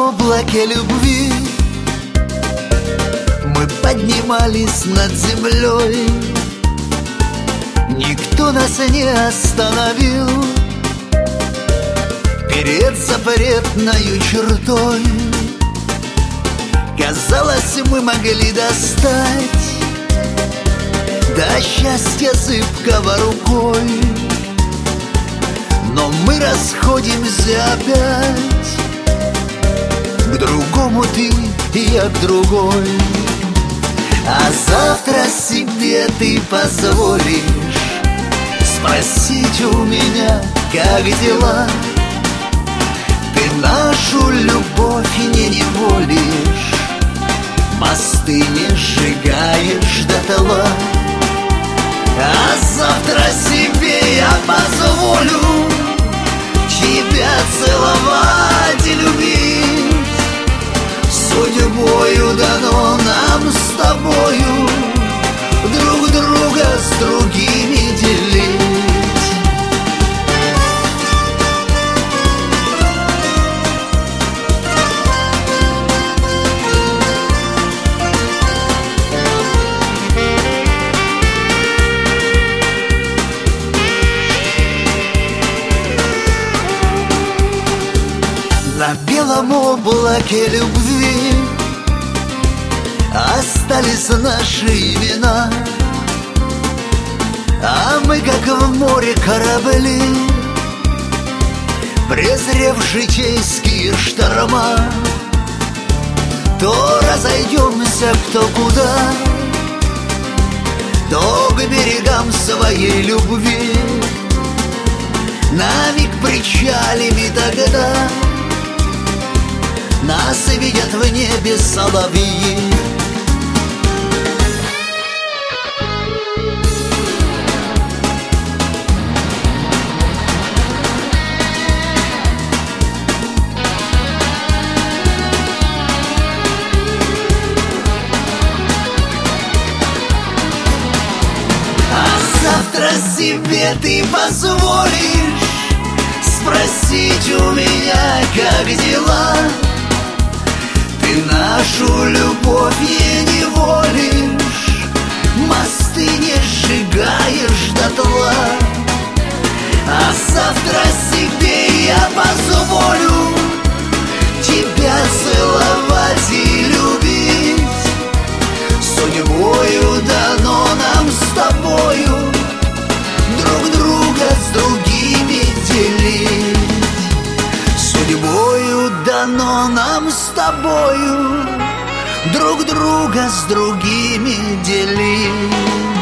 облаке любви мы поднимались над землей. Никто нас не остановил перед запретною чертой. Казалось, мы могли достать до счастья зыбкого рукой, но мы расходимся опять. К другому ты, я к другой. А завтра себе ты позволишь спросить у меня, как дела. Ты нашу любовь не неволишь, мосты не сжигаешь дотла. А завтра себе я позволю тебя целовать и любить. Судьбою дано нам с тобою друг друга с другими делить. На белом облаке любви остались наши имена, а мы, как в море корабли, презрев житейские шторма, то разойдемся кто куда, то к берегам своей любви. На миг причалим, и тогда нас видят в небе соловьи. А завтра себе ты позволишь спросить у меня, как дела. Ты нашу любовь не неволишь, мосты не сжигаешь дотла. А завтра себе я позволю тебя целовать и любить. Судьбою дано нам с тобою друг друга с другими делить. Судьбою дано нам с тобою друг друга с другими делить.